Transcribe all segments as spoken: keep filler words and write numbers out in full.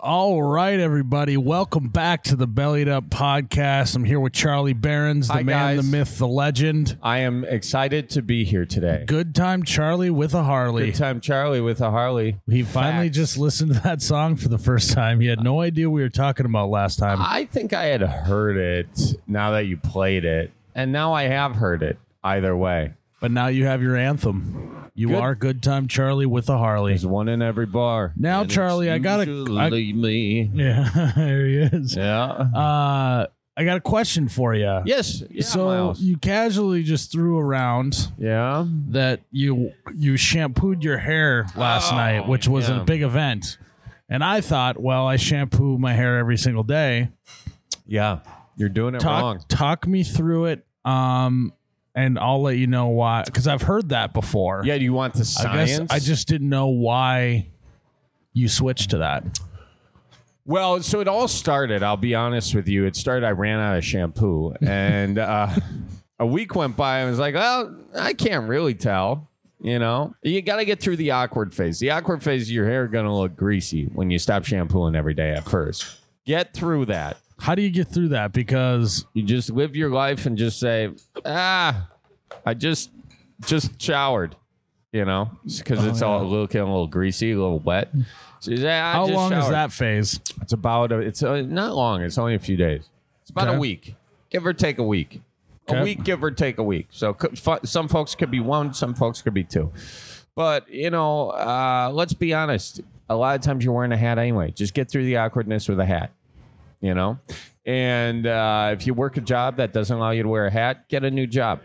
All right, everybody. Welcome back to the Bellied Up Podcast. I'm here with Charlie Behrens, the Hi, man, guys. the myth, the legend. I am excited to be here today. Good time, Charlie with a Harley. Good time, Charlie, with a Harley. He finally Facts. just listened to that song for the first time. He had no idea we were talking about last time. I think I had heard it now that you played it, and now I have heard it either way. But now you have your anthem. You Good. are Good Time Charlie with a Harley. There's one in every bar. Now, And Charlie, it's I gotta- usually me. Yeah, there he is. Yeah. Uh, I got a question for you. yes. Yeah, so Miles. you casually just threw around Yeah. that you you shampooed your hair last Oh, night, which was yeah. a big event. And I thought, well, I shampoo my hair every single day. Yeah. You're doing it Talk wrong. talk me through it. Um and I'll let you know why, because I've heard that before. Yeah. Do you want the I science? guess I just didn't know why you switched to that. Well, so it all started, I'll be honest with you. It started, I ran out of shampoo. And uh, a week went by, and I was like, well, I can't really tell. You know, you got to get through the awkward phase. The awkward phase, your hair going to look greasy when you stop shampooing every day at first. Get through that. How do you get through that? Because You just live your life and just say, ah, I just just showered, you know, because it's Oh, all yeah. a little, a little greasy, a little wet. So you say, "Ah, I how just long is showered." that phase? It's about a, it's uh not long. It's only a few days. It's about Okay. a week, give or take a week. Okay. A week, give or take a week. So could, fu- some folks could be one, some folks could be two. But you know, uh, let's be honest. A lot of times you're wearing a hat anyway. Just get through the awkwardness with a hat. You know, and uh, if you work a job that doesn't allow you to wear a hat, get a new job.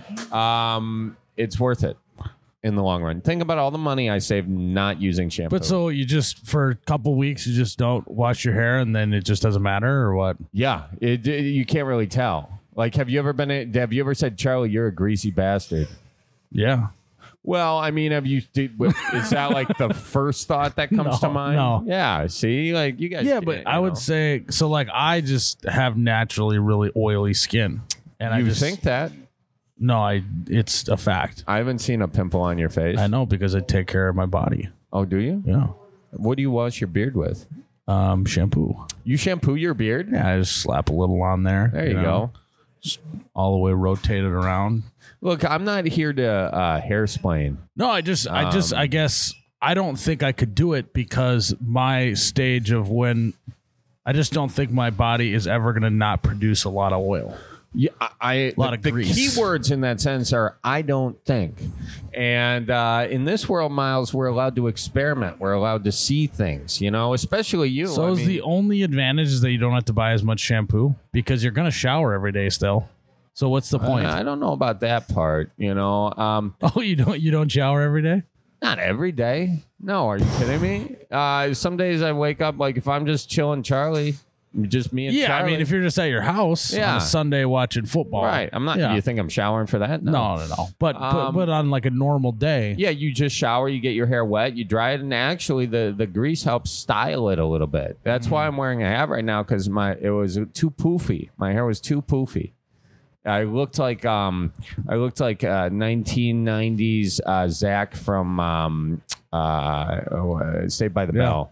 Um, it's worth it in the long run. Think about all the money I saved not using shampoo. But so you just, for a couple weeks, you just don't wash your hair and then it just doesn't matter, or what? Yeah, it, it- you can't really tell. Like, have you ever been? A, have you ever said, "Charlie, you're a greasy bastard"? Yeah. Well, I mean, have you? Did, is that like the first thought that comes No, to mind? no. Yeah. See, like you guys. Yeah, get but it, I you would know. say, so like I just have naturally really oily skin. And I You just think that? No, I it's a fact. I haven't seen a pimple on your face. I know, because I take care of my body. Oh, do you? Yeah. What do you wash your beard with? Um, shampoo. You shampoo your beard? Yeah, I just slap a little on there. There you, know, go. All the way rotated around. Look, I'm not here to uh, hair splain. No, I just I just Um, I guess I don't think I could do it, because my stage of when I just don't think my body is ever going to not produce a lot of oil. Yeah, I, I A lot the, of the grease. key words in that sentence are "I don't think," and uh, in this world, Miles, we're allowed to experiment. We're allowed to see things, you know, especially you. So I is mean, the only advantage is that you don't have to buy as much shampoo, because you're going to shower every day still. So what's the point? I don't know about that part, you know. Um, oh, you don't you don't shower every day? not every day. No, are you kidding me? Uh, some days I wake up like if I'm just chilling, Charlie, just me and Yeah, Charlie. I mean, if you're just at your house on Yeah. a Sunday watching football, right, I'm not. Yeah. You think I'm showering for that? No, no, no. But, but Um, but on like a normal day, Yeah, you just shower, you get your hair wet, you dry it, and actually the, the grease helps style it a little bit. That's why I'm wearing a hat right now, because my it was too poofy. My hair was too poofy. I looked like um I looked like uh, nineteen nineties uh, Zach from um uh, oh, uh Saved by the Yeah. Bell.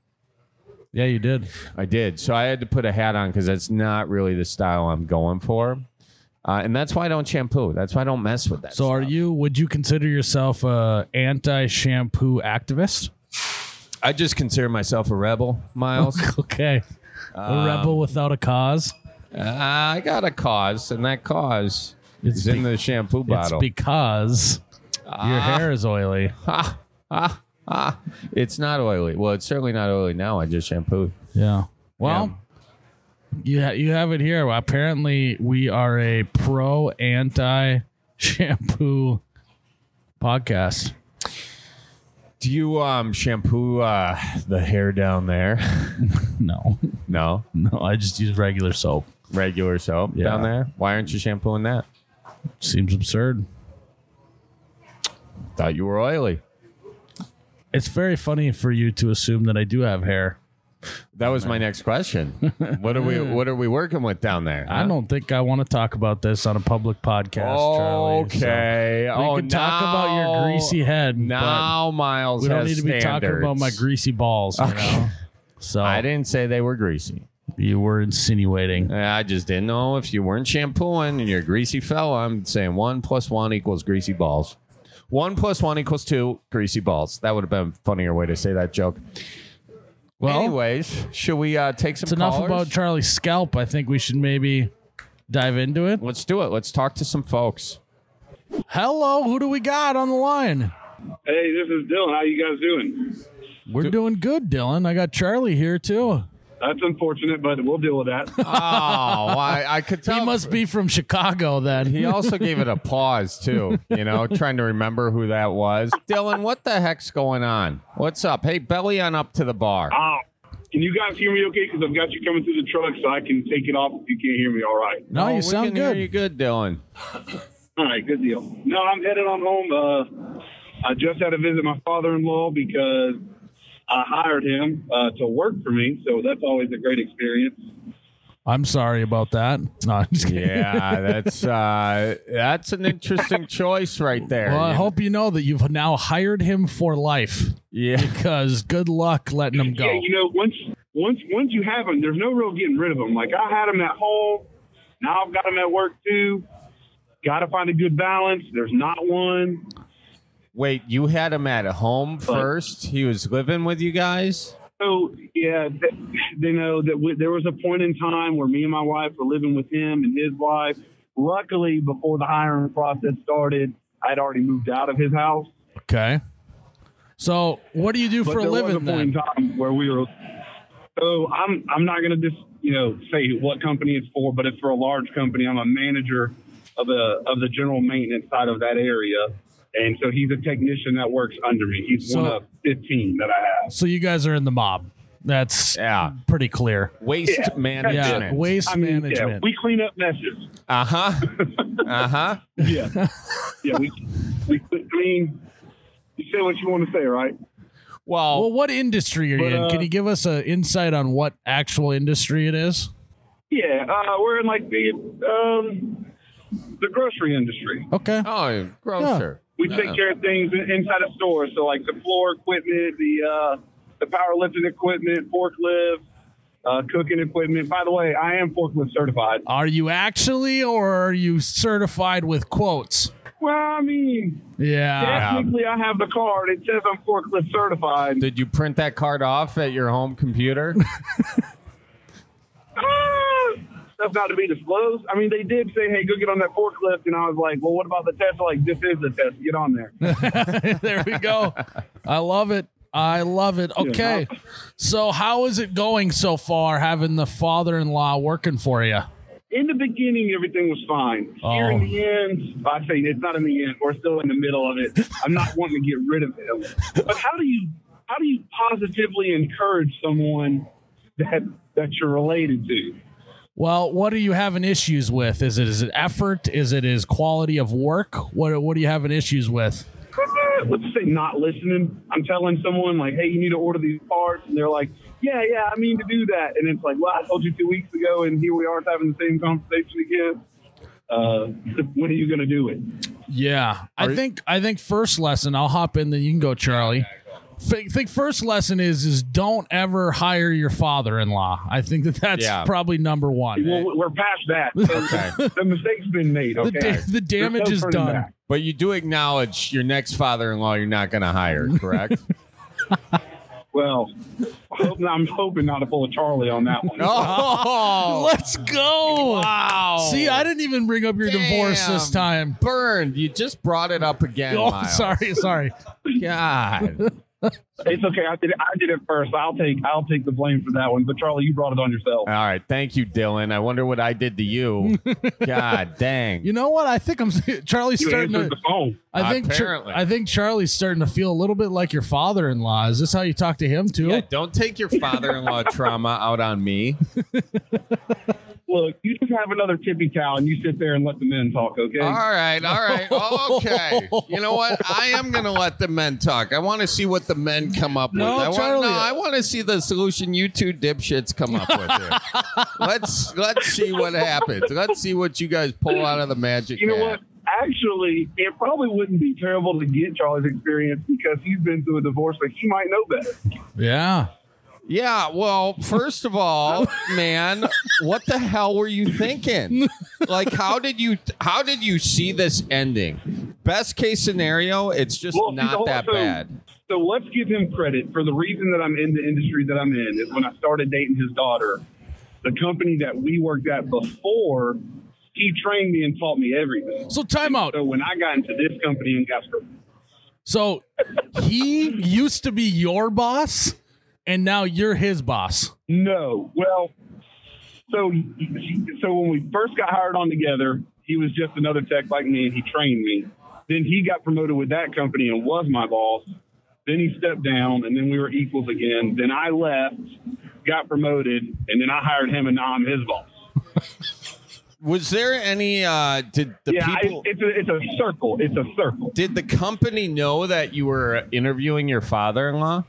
yeah, you did. I did, so I had to put a hat on because that's not really the style I'm going for. Uh, and that's why I don't shampoo. That's why I don't mess with that. So, are stuff. you? Would you consider yourself a anti-shampoo activist? I just consider myself a rebel, Miles. Okay, a rebel without a cause. Uh, I got a cause, and that cause It's is in be- the shampoo bottle. It's because your hair is oily. ah, ah, ah. It's not oily. Well, it's certainly not oily now. I just shampooed. Yeah. Well, you ha- you have it here. Well, apparently, we are a pro anti shampoo podcast. Do you um shampoo uh, the hair down there? No, No, no, I just use regular soap. regular soap Yeah. down there. Why aren't you shampooing that? Seems absurd. Thought you were oily. It's very funny for you to assume that I do have hair. That was my next question. What are we What are we working with down there? I huh? don't think I want to talk about this on a public podcast, Charlie. so Okay. we oh, can talk about your now- greasy head. Now, Miles. but we don't has need to be talking about my standards. greasy balls. You know? So I didn't say they were greasy. You were insinuating. I just didn't know if you weren't shampooing and you're a greasy fella. I'm saying one plus one equals greasy balls. One plus one equals two greasy balls. That would have been a funnier way to say that joke. Well, anyways, should we uh, take some it's enough callers? about Charlie's scalp. I think we should maybe dive into it. Let's do it. Let's talk to some folks. Hello, who do we got on the line? Hey, this is Dylan. How you guys doing? We're doing good, Dylan. I got Charlie here too. That's unfortunate, but we'll deal with that. Oh, I, I could tell. He must be from Chicago then. He also gave it a pause, too, you know, trying to remember who that was. Dylan, what the heck's going on? What's up? Hey, belly on up to the bar. Oh, can you guys hear me okay? Because I've got you coming through the truck, so I can take it off if you can't hear me all right. No, Oh, you we sound can hear good. you good, Dylan. All right, good deal. No, I'm headed on home. Uh, I just had to visit my father-in-law because I hired him uh, to work for me, so that's always a great experience. I'm sorry about that. No, I'm just kidding. Yeah, that's uh, that's an interesting choice right there. Well, I hope you know that you've now hired him for life. Yeah. Because good luck letting him go. Yeah, you know, once once once you have him, there's no real getting rid of him. Like, I had him at home. Now I've got him at work, too. Got to find a good balance. There's not one. Wait, you had him at home first? He was living with you guys? So, yeah, th- they know that w- there was a point in time where me and my wife were living with him and his wife. Luckily, before the hiring process started, I'd already moved out of his house. Okay. So what do you do But for a there living was a point in then? time where we were. So I'm I'm not going to just you know say what company it's for, but it's for a large company. I'm a manager of the of the general maintenance side of that area. And so he's a technician that works under me. He's So- one of fifteen that I have. So you guys are in the mob. That's Yeah. pretty clear. Waste Yeah. Yeah, management. waste I mean, yeah, management. we clean up messes. Uh-huh. Uh-huh. Yeah, yeah. We, we, I mean, you say what you want to say, right? Well, Well, what industry are you But, in? uh, Can you give us an insight on what actual industry it is? Yeah, uh, we're in like the um, the grocery industry. Okay. oh, grocer. We take care of things in- inside of stores, so like the floor equipment, the uh, the powerlifting equipment, forklift, uh, cooking equipment. By the way, I am forklift certified. Are you actually, or are you certified with quotes? Well, I mean, Yeah. technically, I have the card. It says I'm forklift certified. Did you print that card off at your home computer? Ah, That's not to be disclosed. I mean, they did say, "Hey, go get on that forklift," and I was like, "Well, what about the test?" Like, this is the test. Get on there. There we go. I love it. I love it. Okay. So how is it going so far having the father-in-law working for you? In the beginning, everything was fine. Here in Oh. the end, I say it's not in the end. We're still in the middle of it. I'm not wanting to get rid of him. But how do you how do you positively encourage someone that that you're related to? Well, what are you having issues with? Is it is it effort? Is it his quality of work? What what are you having issues with? Let's say not listening. I'm telling someone like, "Hey, you need to order these parts," and they're like, "Yeah, yeah, I mean to do that." And it's like, "Well, I told you two weeks ago, and here we are having the same conversation again." Uh, when are you going to do it? Yeah, I Are- think I think first lesson. I'll hop in, then you can go, Charlie. I think first lesson is is don't ever hire your father-in-law. I think that that's Yeah. probably number one. Well, we're past that. So Okay. the mistake's been made. The, Okay, da- the There's damage no is turning done. back. But you do acknowledge your next father-in-law you're not going to hire, correct? Well, I hope, I'm hoping not to pull a Charlie on that one. Oh, Let's go! wow. See, I didn't even bring up your divorce this Damn. time. Burned. You just brought it up again, Oh, Miles. sorry, sorry. God. It's okay. I did it. I did it first. I'll take. I'll take the blame for that one. But Charlie, you brought it on yourself. All right. Thank you, Dylan. I wonder what I did to you. God dang. You know what? I think I'm Charlie's You starting answered to. the phone. I think Char- Apparently. I think Charlie's starting to feel a little bit like your father-in-law. Is this how you talk to him too? Yeah, don't take your father-in-law trauma out on me. Look, you just have another tippy towel and you sit there and let the men talk. Okay. All right, all right, okay. You know what? I am going to let the men talk. I want to see what the men come up No, with. I want, Charlie. no, I want to see the solution you two dipshits come up with here. let's let's see what happens. Let's see what you guys pull out of the magic You know hat. what? Actually, it probably wouldn't be terrible to get Charlie's experience because he's been through a divorce, but he might know better. Yeah. Yeah, well, first of all, man, what the hell were you thinking? Like, how did you how did you see this ending? Best case scenario, it's just Well, not so- that so- bad. So let's give him credit for the reason that I'm in the industry that I'm in is when I started dating his daughter, the company that we worked at before, he trained me and taught me everything. So time out. So when I got into this company and got started, So he used to be your boss, and now you're his boss. no, well, so so when we first got hired on together, he was just another tech like me, and he trained me. Then he got promoted with that company and was my boss. Then he stepped down, and then we were equals again. Then I left, got promoted, and then I hired him, and now I'm his boss. Was there any? Uh, did the yeah, people? I, it's a it's a circle. It's a circle. Did the company know that you were interviewing your father-in-law?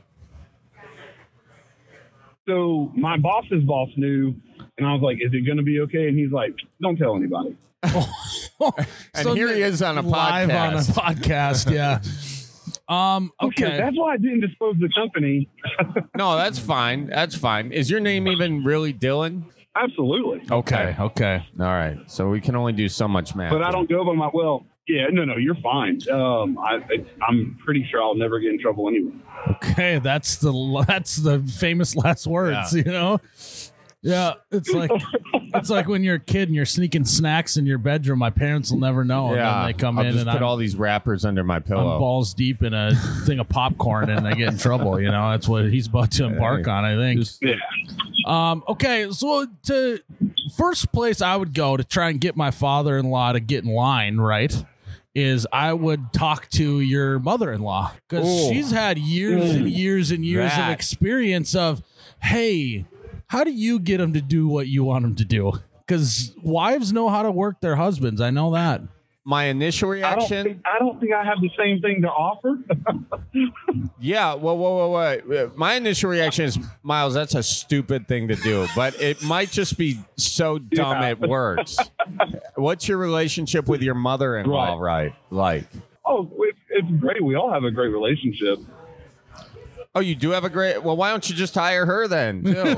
So my boss's boss knew, and I was like, "Is it going to be okay?" And he's like, "Don't tell anybody." And here he is on a live podcast. on a podcast. Yeah. Um. Okay, Okay. that's why I didn't disclose the company. No, that's fine. That's fine. Is your name even really Dylan? Absolutely, Okay. Okay. All right. So we can only do so much math. but I don't go by my well. Yeah, no, no, you're fine. Um, I, I'm pretty sure I'll never get in trouble anyway. Okay. That's the that's the famous last words. Yeah. You know. Yeah. It's like it's like when you're a kid and you're sneaking snacks in your bedroom. My parents will never know. And Yeah. then they come I'll in just and put I'm, all these wrappers under my I'm pillow. balls deep in a thing of popcorn and I get in trouble. You know. That's what he's about to embark Hey. on. I think. Yeah, Um, okay, so to first place I would go to try and get my father-in-law to get in line, right, is I would talk to your mother-in-law because Ooh. she's had years and years and years That. of experience of, hey, how do you get them to do what you want them to do? Because wives know how to work their husbands. I know that. My initial I don't reaction. think I don't think I have the same thing to offer. Yeah, well, whoa, whoa, whoa. My initial reaction is, Miles, that's a stupid thing to do, but it might just be so dumb Yeah. it works. What's your relationship with your mother-in-law, right? Like, Oh, it's, it's great. We all have a great relationship. oh, you do have a great. Well, why don't you just hire her then, too?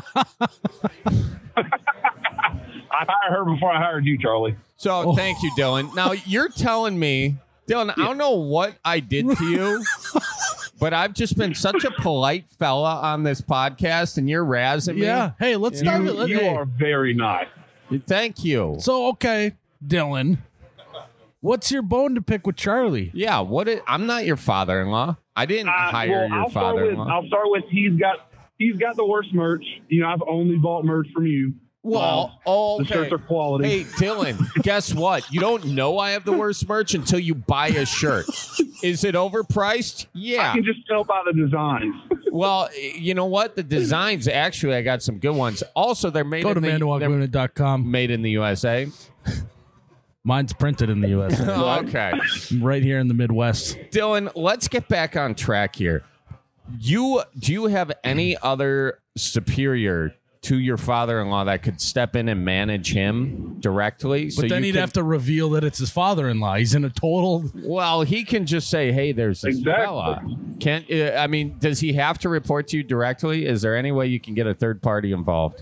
I hired her before I hired you, Charlie. So thank you, Dylan. Now you're telling me, Dylan, I don't know what I did to you, but I've just been such a polite fella on this podcast, and you're razzing me. Yeah. Hey, let's You, dive in. you Hey. are very nice. Thank you. So, okay, Dylan, what's your bone to pick with Charlie? Yeah, what? It, I'm not your father-in-law. I didn't Uh, hire well, your I'll start with father-in-law. I'll start with he's got he's got the worst merch. You know, I've only bought merch from you. Well, oh, the shirts are quality. Hey, Dylan, guess what? You don't know I have the worst merch until you buy a shirt. Is it overpriced? I Yeah. can just tell by the designs. Well, you know what? The designs, actually, I got some good ones. Also, they're made Go in to the they're manawaguna dot com. made in the U S A. Mine's printed in the U S A. Oh, okay. Right here in the Midwest. Dylan, let's get back on track here. You do you have any other superior to your father-in-law that could step in and manage him directly? But then you he'd could- have to reveal that it's his father-in-law. He's in a total. Well, he can just say, "Hey, there's this Exactly. fella." Can't uh, I mean? Does he have to report to you directly? Is there any way you can get a third party involved?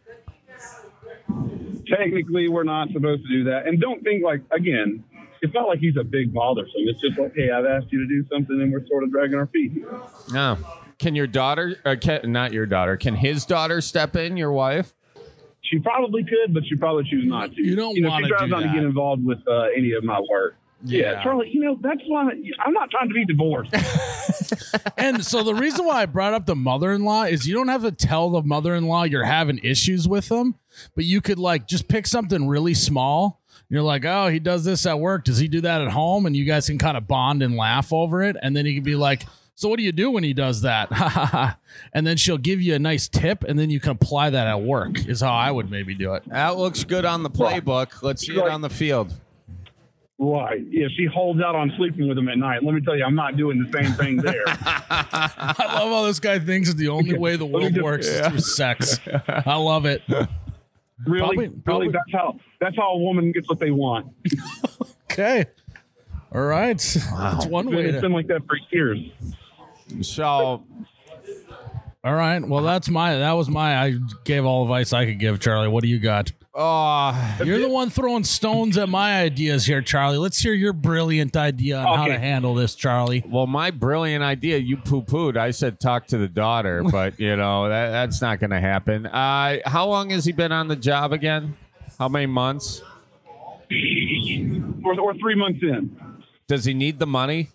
Technically, we're not supposed to do that. And don't think like again, it's not like he's a big bothersome. It's just like, hey, I've asked you to do something, and we're sort of dragging our feet. No. Can your daughter, or can, not your daughter, can his daughter step in? Your wife? She probably could, but she probably choose not to. You don't know, wanna she tries do not to that. get involved with uh, any of my work. Yeah. Yeah, Charlie. You know that's why I'm not trying to be divorced. And so the reason why I brought up the mother-in-law is you don't have to tell the mother-in-law you're having issues with them, but you could like just pick something really small. You're like, oh, he does this at work. Does he do that at home? And you guys can kind of bond and laugh over it. And then he can be like, so what do you do when he does that? And then she'll give you a nice tip, and then you can apply that at work is how I would maybe do it. That looks good on the playbook. Let's see it on the field. Right. Yeah, she holds out on sleeping with him at night. Let me tell you, I'm not doing the same thing there. I love how this guy thinks that the only way the Let me world just- works is through sex. I love it. Really, Probably- probably- really, that's how that's how a woman gets what they want. Okay. All right. That's one way It's to. been like that for years. So, All right. Well, that's my. That was my. I gave all advice I could give, Charlie. What do you got? Oh, You're the one throwing stones at my ideas here, Charlie. Let's hear your brilliant idea on how Okay. to handle this, Charlie. well, my brilliant idea, you poo-pooed. I said talk to the daughter, but, you know, that, that's not going to happen. Uh, how long has he been on the job again? How many months? Or, or three months in. Does he need the money?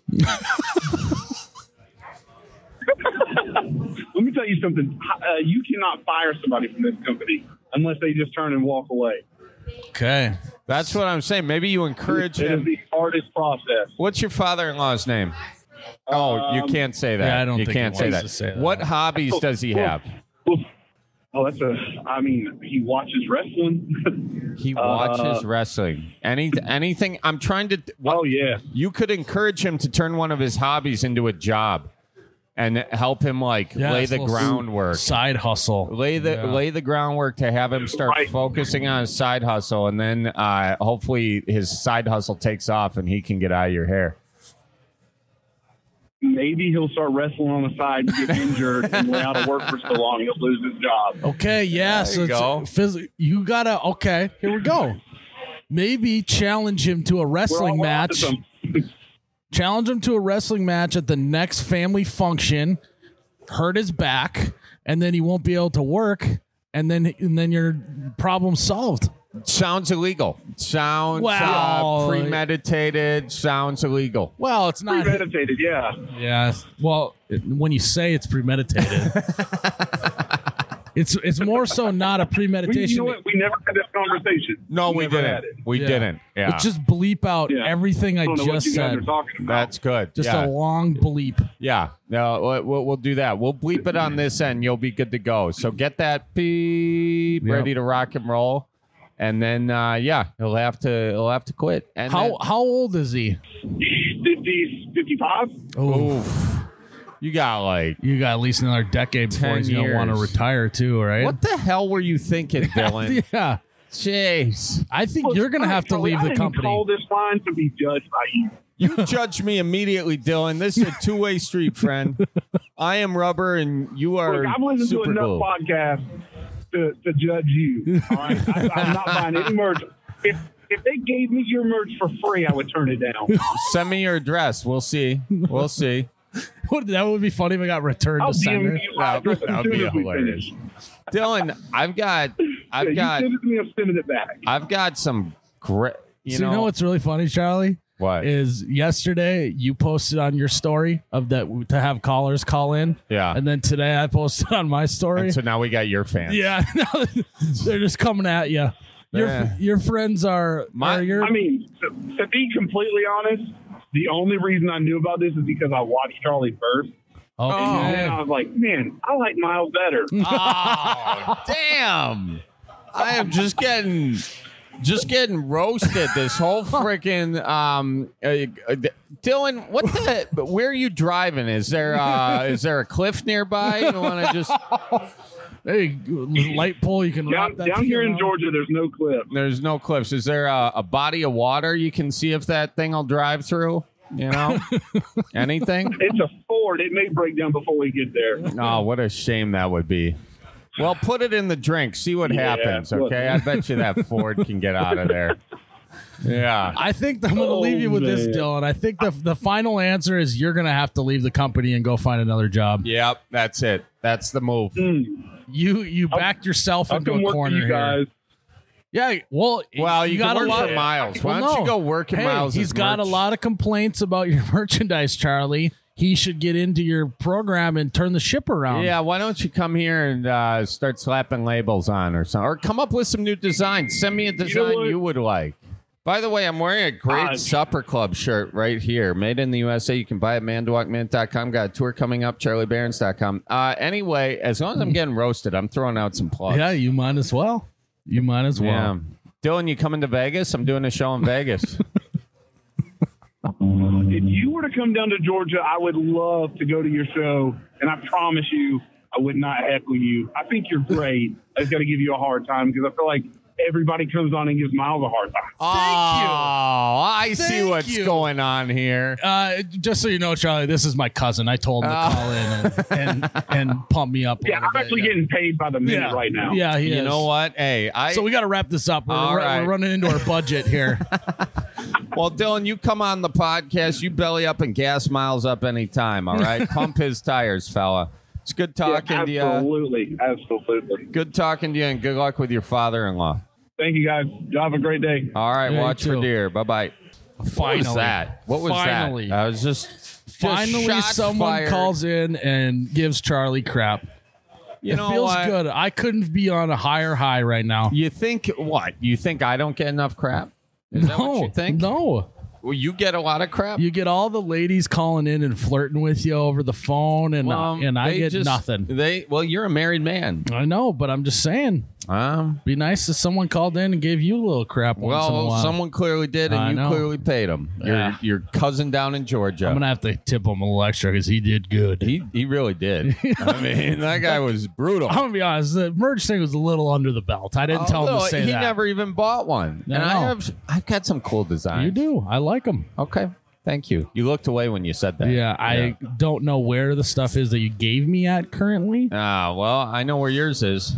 Let me tell you something. Uh, you cannot fire somebody from this company unless they just turn and walk away. Okay. That's what I'm saying. Maybe you encourage It is him. the hardest process. What's your father-in-law's name? Oh, you Um, can't say that. Yeah, I don't you think he can't say wants that. to say that. What hobbies does he have? Oh, that's a. I mean, he watches wrestling. He Uh, watches wrestling. Any anything? I'm trying to. What, oh yeah. You could encourage him to turn one of his hobbies into a job, and help him like Yeah, lay it's the a little groundwork. Side hustle. Lay the Yeah. lay the groundwork to have him start Right. focusing on his side hustle, and then uh, hopefully his side hustle takes off and he can get out of your hair. Maybe he'll start wrestling on the side, get injured, and lay out of work for so long he'll lose his job. Okay, yeah. There so you it's go. phys- you gotta. Okay, here we go. Maybe challenge him to a We're all- wrestling we're all match. some- Challenge him to a wrestling match at the next family function. Hurt his back, and then he won't be able to work, and then and then your problem solved. Sounds illegal. Sounds Well- uh, premeditated. Sounds illegal. Well, it's not. Premeditated, yeah. Yeah. Well, it, when you say it's premeditated, it's it's more so not a We, premeditation. you know what? We never had this conversation. No, we, never didn't. had it. We Yeah. didn't. Yeah, But just bleep out Yeah. everything I, I don't know what just you guys said. are talking about. that's good. Just yeah. a long bleep. Yeah, no, we'll, we'll, we'll do that. We'll bleep it on this end. You'll be good to go. So get that beep Yep. ready to rock and roll, and then uh, yeah, he'll have to he'll have to quit. And How then, how old is he? fifty, fifty-five? Oh, oof, you got like you got at least another decade before ten he's gonna want to years. retire too, right? what the hell were you thinking, Dylan? Yeah, Jeez, I think you're gonna have to Charlie, leave I the didn't company. call this line to be judged by you. you judged me immediately, Dylan. This is a two way street, friend. I am rubber, and you are Look, I've listened to super enough glue. podcasts to, to judge you. All right, I, I'm not buying any merch. If if they gave me your merch for free, I would turn it down. Send me your address. We'll see. We'll see. What- that would be funny if I got returned I'll to D M sender. you my address That as would soon be as we hilarious. finish. Dylan, I've got, Yeah, I've you got, send it to me, I'm sending it back. I've got some great. You so know, you know what's really funny, Charlie? what? Is yesterday you posted on your story of that to have callers call in. Yeah. And then today I posted on my story. And so now we got your fans. Yeah, they're just coming at you. Your Yeah. your friends are, My- are your I mean, to, to be completely honest, the only reason I knew about this is because I watched Charlie first. And okay. then I was like, man, I like Miles better. Oh, damn! I am just getting, just getting roasted. This whole freaking um, uh, uh, Dylan. What the? But where are you driving? Is there uh, is there a cliff nearby? You want to just? Hey, light pole you can Down, wrap that down here in around. Georgia, there's no cliff. There's no cliffs. Is there a, a body of water you can see if that thing will drive through? You know, anything? It's a Ford. It may break down before we get there. Oh, what a shame that would be. Well, put it in the drink. See what Yeah, happens, look. okay? I bet you that Ford can get out of there. Yeah. I think I'm going to Oh, leave you with this, man. Dylan. I think the the final answer is you're going to have to leave the company and go find another job. Yep, that's it. That's the move. Hmm. You you backed yourself I'll into come a work for corner you here. guys. Yeah, well, Well, you, got can a work lot. for Miles. Why Well, don't no. you go work at Hey, Miles? he's got a lot of complaints about your merchandise, Charlie. He should get into your program and turn the ship around. Yeah, why don't you come here and uh, start slapping labels on or something? Or come up with some new designs. Send me a design what? you would like. By the way, I'm wearing a great Uh, Supper Club shirt right here. Made in the U S A. You can buy it at mandawak mint dot com. Got a tour coming up, charlie barons dot com. Uh, anyway, as long as I'm getting roasted, I'm throwing out some plugs. Yeah, you might as well. You might as well. Yeah. Dylan, you coming to Vegas? I'm doing a show in Vegas. If you were to come down to Georgia, I would love to go to your show, and I promise you, I would not heckle you. I think you're great. I just got to give you a hard time because I feel like everybody comes on and gives Miles a hard time. Oh, I see Thank what's you. going on here. Uh, just so you know, Charlie, this is my cousin. I told him to Oh. call in and, and, and pump me up. A Yeah, little I'm bit, actually yeah. getting paid by the minute yeah. right now. Yeah, he You is. know what? Hey, I So we got to wrap this up. We're, All we're, right. we're running into our budget here. well, Dylan, you come on the podcast. You belly up and gas Miles up anytime. All right, pump his tires, fella. It's good talking Yeah, to you. absolutely, absolutely. Good talking to you, and good luck with your father-in-law. Thank you, guys. You have a great day. All right, Yeah, you watch for too. deer. Bye bye. Finally. What was that? What was Finally. that? I was just, just Finally, shots someone fired. calls in and gives Charlie crap. You it know feels what? good. I couldn't be on a higher high right now. You think what? You think I don't get enough crap? Is that no, what you think? no. Well, you get a lot of crap. You get all the ladies calling in and flirting with you over the phone, and Well, and I they get just- nothing. They well, you're a married man. I know, but I'm just saying, Um, be nice if someone called in and gave you a little crap once in a well, while. someone clearly did, and I you know. clearly paid him. Your Yeah. your cousin down in Georgia. I'm gonna have to tip him a little extra because he did good. he he really did. I mean, that guy was brutal. I'm gonna be honest. The merge thing was a little under the belt. I didn't tell him Although to say he that. never even bought one, I and I know. have I've got some cool designs. You do. I like them. Okay, thank you. You looked away when you said that. Yeah, I don't know where the stuff is that you gave me at currently. Ah, well, I know where yours is.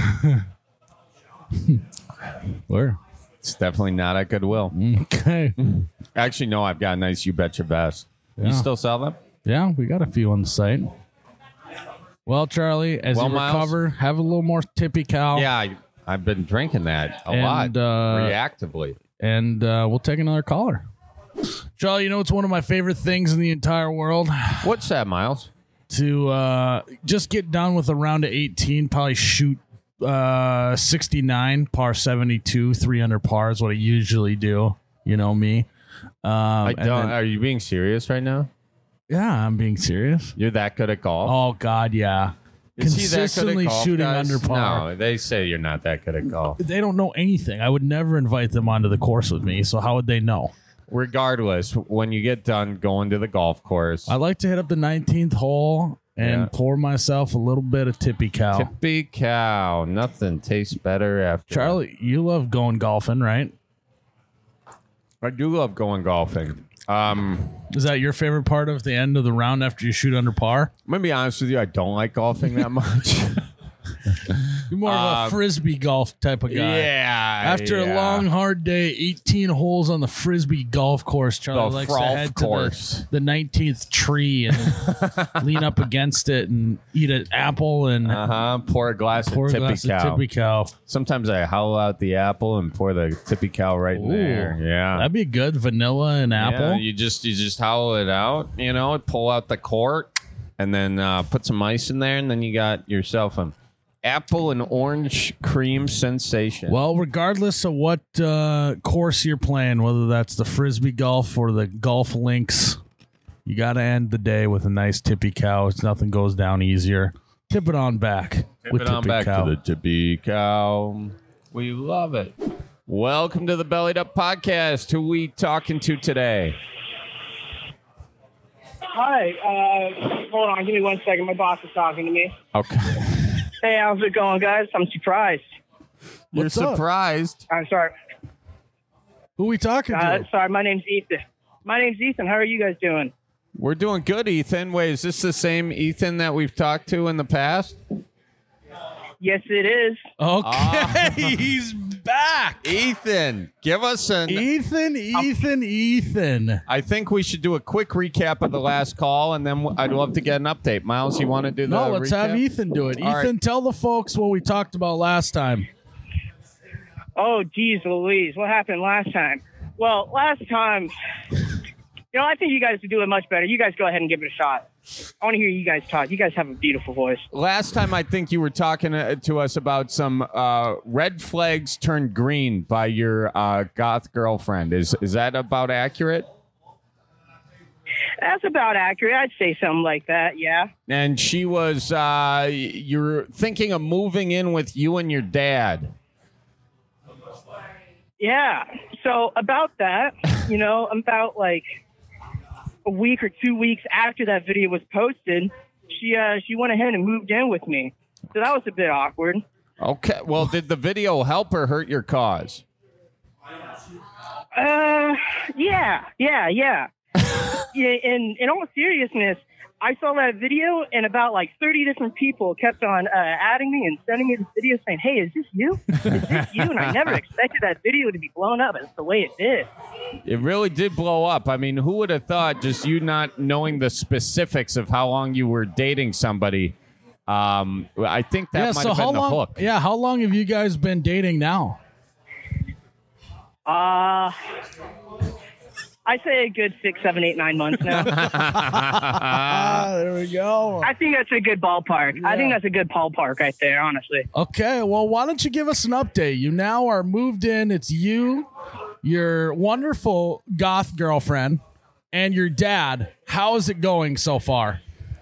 Where? It's definitely not at Goodwill. Okay. Actually, no, I've got a nice You Betcha vest. Yeah. You still sell them? Yeah, we got a few on the site. Well, Charlie, as Well, you Miles? recover, have a little more tippy cow. Yeah, I, I've been drinking that a And, lot, uh, reactively. And uh, we'll take another caller. Charlie, you know it's one of my favorite things in the entire world What's that, Miles? to uh, just get done with a round of eighteen, probably shoot uh, sixty-nine, par seventy-two, three under par is what I usually do. You know me. Um, I and don't. then- Are you being serious right now? yeah, I'm being serious. You're that good at golf? Oh, God, yeah. Is he that good at Consistently golf, shooting guys? under par. No, they say you're not that good at golf. They don't know anything. I would never invite them onto the course with me, so how would they know? Regardless, when you get done going to the golf course, I like to hit up the nineteenth hole and Yeah. pour myself a little bit of tippy cow. tippy cow, nothing tastes better after. Charlie, you love going golfing, right? I do love going golfing. Um, Is that your favorite part of the end of the round after you shoot under par? I'm gonna be honest with you. I don't like golfing that much. You're more of Uh, a frisbee golf type of guy. yeah. After yeah. a long, hard day, eighteen holes on the frisbee golf course, Charlie The likes to Frolf head course. to the, the nineteenth tree and lean up against it and eat an apple and Uh huh. Pour a glass pour of a tippy glass cow. of tippy cow. Sometimes I hollow out the apple and pour the tippy cow right in there. Yeah. That'd be good. Vanilla and apple. Yeah, you just you just hollow it out, you know, pull out the cork, and then uh, put some ice in there, and then you got yourself an apple and orange cream sensation. Well, regardless of what uh, course you're playing, whether that's the frisbee golf or the golf links, you got to end the day with a nice tippy cow. It's nothing goes down easier. Tip it on back Tip with it on tippy back cow. to the tippy cow. We love it. Welcome to the Bellied Up Podcast. Who we talking to today? Hi. Uh, hold on. Give me one second. My boss is talking to me. Okay. Hey, how's it going, guys? I'm surprised. You're What's up? surprised. I'm sorry. Who we talking Uh, to? sorry, my name's Ethan. My name's Ethan. How are you guys doing? We're doing good, Ethan. Wait, is this the same Ethan that we've talked to in the past? Yes, it is. Okay, Ah. he's back. Ethan, give us an. Ethan, Ethan, Ethan. I think we should do a quick recap of the last call, and then I'd love to get an update. Miles, you want to do the No, let's have recap? Ethan do it. All Ethan, right. tell the folks what we talked about last time. Oh, geez, Louise. What happened last time? Well, last time, you know, I think you guys could do it much better. You guys go ahead and give it a shot. I want to hear you guys talk. You guys have a beautiful voice. Last time, I think you were talking to, to us about some uh, red flags turned green by your uh, goth girlfriend. Is is that about accurate? That's about accurate. I'd say something like that, yeah. And she was, uh, you're thinking of moving in with you and your dad. Yeah. So about that, you know, about like a week or two weeks after that video was posted, she uh, she went ahead and moved in with me. So that was a bit awkward. Okay. Well, did the video help or hurt your cause? Uh, yeah, yeah, yeah. yeah. In in all seriousness, I saw that video, and about like thirty different people kept on uh, adding me and sending me this video saying, "Hey, is this you? Is this you?" And I never expected that video to be blown up as the way it did. It really did blow up. I mean, who would have thought? Just you not knowing the specifics of how long you were dating somebody. Um, I think that yeah, might so have been how the long, hook. Yeah, how long have you guys been dating now? Uh, I say a good six, seven, eight, nine months now. Ah, there we go. I think that's a good ballpark. I think that's a good ballpark right there, honestly. Okay, well, why don't you give us an update? You now are moved in. It's you, your wonderful goth girlfriend, and your dad. How is it going so far?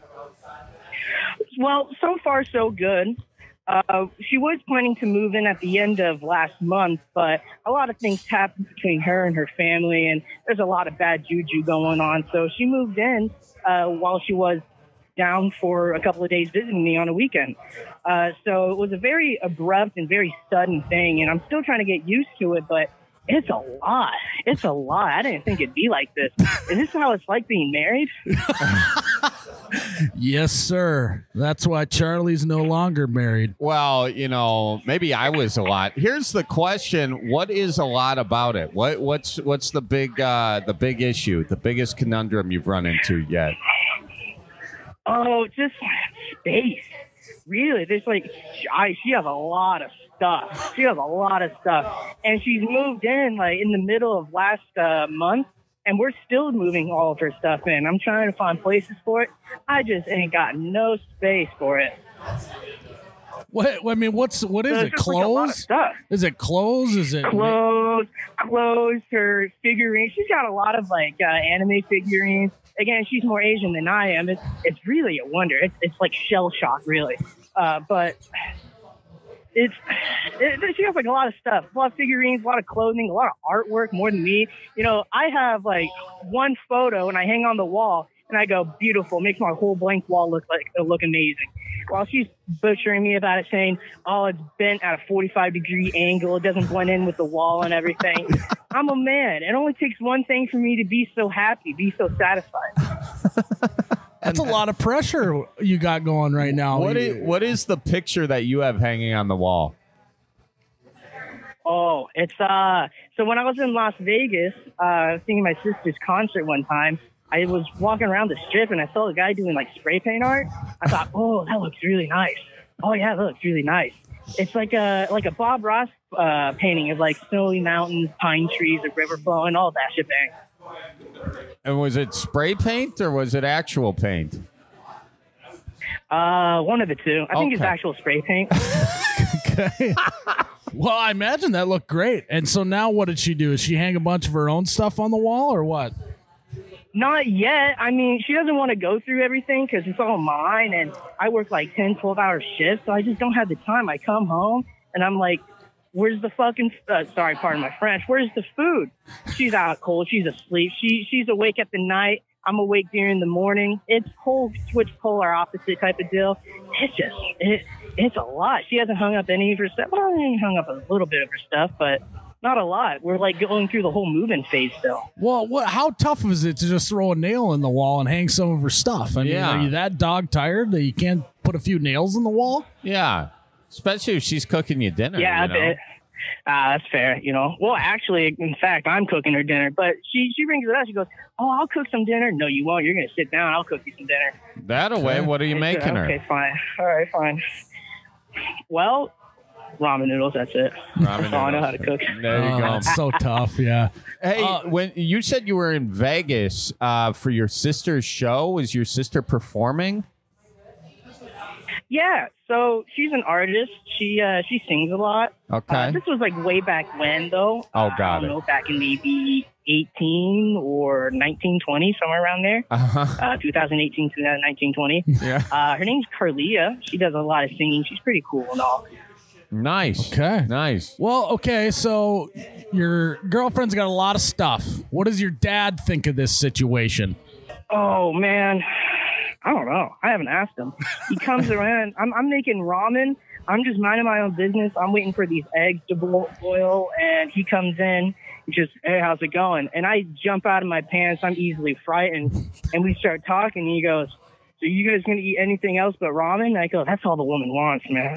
Well, so far so good. Uh, she was planning to move in at the end of last month, but a lot of things happened between her and her family, and there's a lot of bad juju going on. So she moved in uh, while she was down for a couple of days visiting me on a weekend. Uh, so it was a very abrupt and very sudden thing, and I'm still trying to get used to it, but it's a lot. It's a lot. I didn't think it'd be like this. Is this how it's like being married? Yes, sir. That's why Charlie's no longer married. Well, you know, maybe I was a lot. Here's the question: what is a lot about it? What what's what's the big uh, the big issue, the biggest conundrum you've run into yet? Oh, just space. Really, there's like, I, she has a lot of stuff. She has a lot of stuff. And she's moved in like in the middle of last uh, month, and we're still moving all of her stuff in. I'm trying to find places for it. I just ain't got no space for it. What? I mean, what's what is So it? it's just like a lot of Clothes? stuff. Is it clothes? Is it Clothes, clothes, her figurines. She's got a lot of like uh, anime figurines. Again, she's more Asian than I am. It's it's really a wonder. It's it's like shell shock, really. Uh, but it's it, she has like a lot of stuff, a lot of figurines, a lot of clothing, a lot of artwork, more than me. You know, I have like one photo and I hang on the wall and I go, beautiful, makes my whole blank wall look like look amazing. While she's butchering me about it, saying, oh, it's bent at a forty-five degree angle, it doesn't blend in with the wall and everything. I'm a man. It only takes one thing for me to be so happy, be so satisfied. That's a lot of pressure you got going right now. What is, what is the picture that you have hanging on the wall? Oh, it's uh. So when I was in Las Vegas, uh, singing my sister's concert one time, I was walking around the strip and I saw a guy doing like spray paint art. I thought, oh, that looks really nice. Oh yeah, that looks really nice. It's like a like a Bob Ross uh, painting of like snowy mountains, pine trees, a river flowing, all that shebang. And was it spray paint or was it actual paint? Uh, one of the two. I think it's Okay. actual spray paint. Okay. Well, I imagine that looked great. And so now what did she do? Is she hang a bunch of her own stuff on the wall or what? Not yet. I mean, she doesn't want to go through everything because it's all mine, and I work like ten, twelve hour shifts, so I just don't have the time. I come home, and I'm like, where's the fucking, uh, sorry, pardon my French, where's the food? She's out cold. She's asleep. She She's awake at the night. I'm awake during the morning. It's whole switch polar opposite type of deal. It's just, it, it's a lot. She hasn't hung up any of her stuff. Well, I hung up a little bit of her stuff, but not a lot. We're like going through the whole move-in phase still. Well, what? How tough is it to just throw a nail in the wall and hang some of her stuff? I mean, Yeah. are you that dog tired that you can't put a few nails in the wall? Yeah, especially if she's cooking you dinner. Yeah, you know? a bit. Uh, that's fair, you know. Well, actually, in fact, I'm cooking her dinner, but she she brings it up. She goes, "Oh, I'll cook some dinner." No, you won't. You're gonna sit down. I'll cook you some dinner. That away, what are you I said, making her? Okay, fine. All right, fine. Well, ramen noodles. That's it. Ramen That's all I know how to noodles. cook. There you Oh, go. it's so tough. Yeah. Hey, Uh, when you said you were in Vegas uh, for your sister's show, is your sister performing? Yeah. So she's an artist. She uh, she sings a lot. Okay. Uh, this was like way back when, though. Oh, Uh, got I don't it. know, back in maybe eighteen or nineteen twenty, somewhere around there. Uh-huh. Uh, twenty eighteen to nineteen twenty. Yeah. Uh, her name's Carlia. She does a lot of singing. She's pretty cool and all. Nice. Okay. Nice. Well, okay. So your girlfriend's got a lot of stuff. What does your dad think of this situation? Oh man, I don't know. I haven't asked him. He comes around. I'm I'm making ramen I'm just minding my own business. I'm waiting for these eggs to bo- boil, and he comes in. He's just, hey, how's it going? And I jump out of my pants. I'm easily frightened. And we start talking. And he goes, so you guys going to eat anything else but ramen? And I go, that's all the woman wants, man.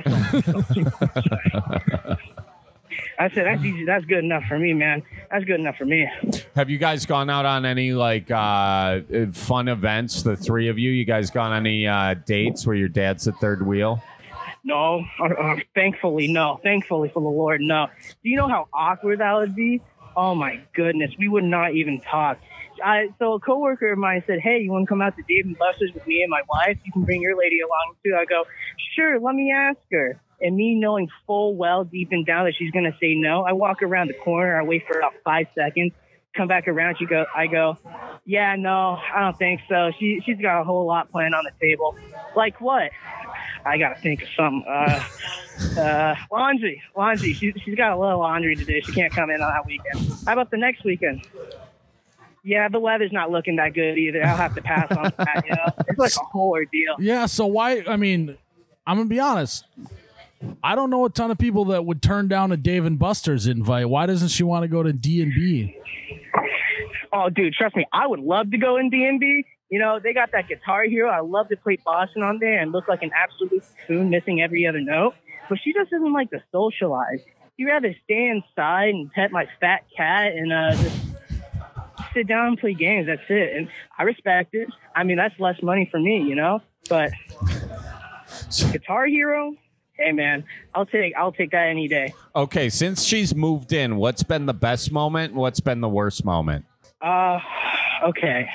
I said, that's easy. That's good enough for me, man. That's good enough for me. Have you guys gone out on any like uh, fun events? The three of you, you guys gone on any uh, dates where your dad's the third wheel? No, uh, uh, thankfully, no. Thankfully for the Lord, no. Do you know how awkward that would be? Oh my goodness, we would not even talk. I, so a coworker of mine said, hey, you want to come out to Dave and Buster's with me and my wife? You can bring your lady along too. I go, sure, let me ask her. And me knowing full well deep and down that she's going to say no, I walk around the corner. I wait for about five seconds, come back around. She go, I go, yeah, no, I don't think so. She, she's got a whole lot planned on the table. Like what? I got to think of something. Uh, uh, laundry, laundry. She, she's got a little laundry to do. She can't come in on that weekend. How about the next weekend? Yeah, the weather's not looking that good either. I'll have to pass on that. You know, it's like a whole ordeal. Yeah. So why? I mean, I'm gonna be honest. I don't know a ton of people that would turn down a Dave and Buster's invite. Why doesn't she want to go to D and B? Oh, dude, trust me, I would love to go in D and B. You know, they got that Guitar Hero. I love to play Boston on there and look like an absolute buffoon missing every other note. But she just doesn't like to socialize. She'd rather stay inside and pet my fat cat and uh, just sit down and play games. That's it. And I respect it. I mean, that's less money for me, you know? But Guitar Hero, hey, man, I'll take I'll take that any day. Okay, since she's moved in, what's been the best moment and what's been the worst moment? Uh, okay.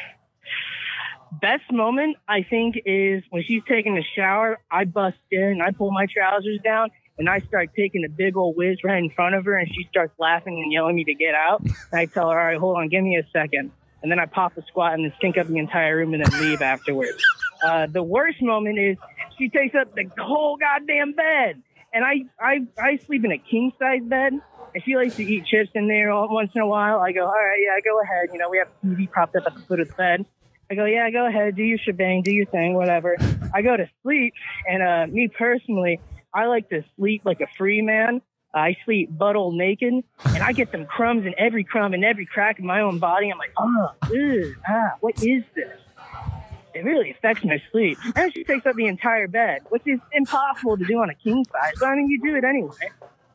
Best moment, I think, is when she's taking a shower, I bust in, I pull my trousers down, and I start taking a big old whiz right in front of her, and she starts laughing and yelling at me to get out. And I tell her, all right, hold on, give me a second. And then I pop a squat and then stink up the entire room and then leave afterwards. Uh, the worst moment is she takes up the whole goddamn bed. And I, I, I sleep in a king-size bed, and she likes to eat chips in there all, once in a while. I go, all right, yeah, go ahead. You know, we have T V propped up at the foot of the bed. I go, yeah, go ahead, do your shebang, do your thing, whatever. I go to sleep, and uh, me personally, I like to sleep like a free man. I sleep butthole naked, and I get them crumbs in every crumb and every crack in my own body. I'm like, oh, ew, ah, what is this? It really affects my sleep. And she takes up the entire bed, which is impossible to do on a king size. But I mean, you do it anyway.